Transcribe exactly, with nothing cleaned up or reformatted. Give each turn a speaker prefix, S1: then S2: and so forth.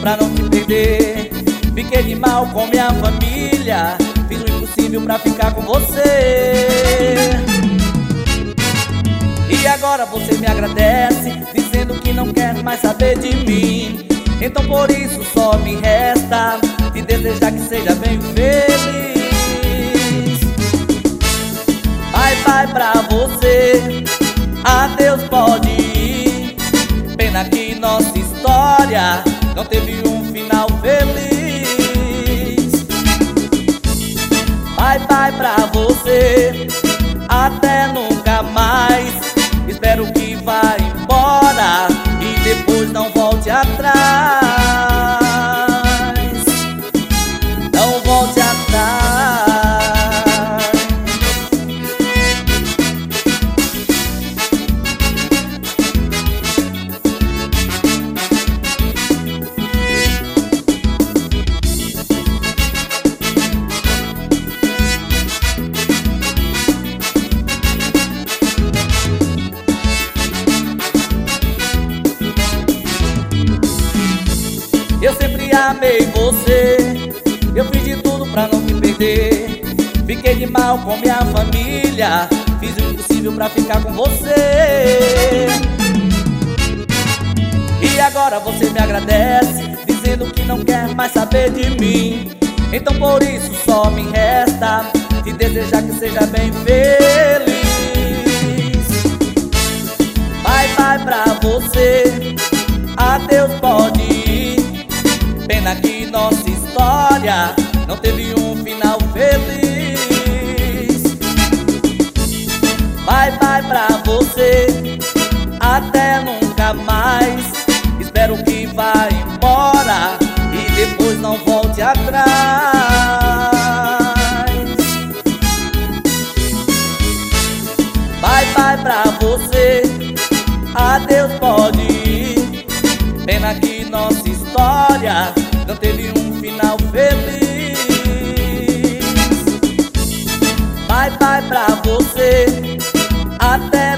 S1: pra não te perder. Fiquei de mal com minha família, fiz o impossível pra ficar com você. E agora você me agradece, dizendo que não quer mais saber de mim. Então por isso só me resta te desejar que seja bem feliz. Bye bye pra você, adeus pode ir. Pena que nossa história não teve um final feliz. Bye bye pra você, até nunca mais. Espero que vá embora e depois não volte atrás. Não volte atrás. Eu sempre amei você, eu fiz de tudo pra não te perder. Fiquei de mal com minha família, fiz o impossível pra ficar com você. E agora você me agradece, dizendo que não quer mais saber de mim. Então por isso só me resta te desejar que seja bem feliz. Bye bye pra você, adeus pode ir. Pena que nossa história não teve um final feliz. Bye bye pra você, até nunca mais. Espero que vá embora e depois não volte atrás. Bye bye pra você, adeus pode ir. Pena que nossa história não teve um final feliz. Bye bye pra você, até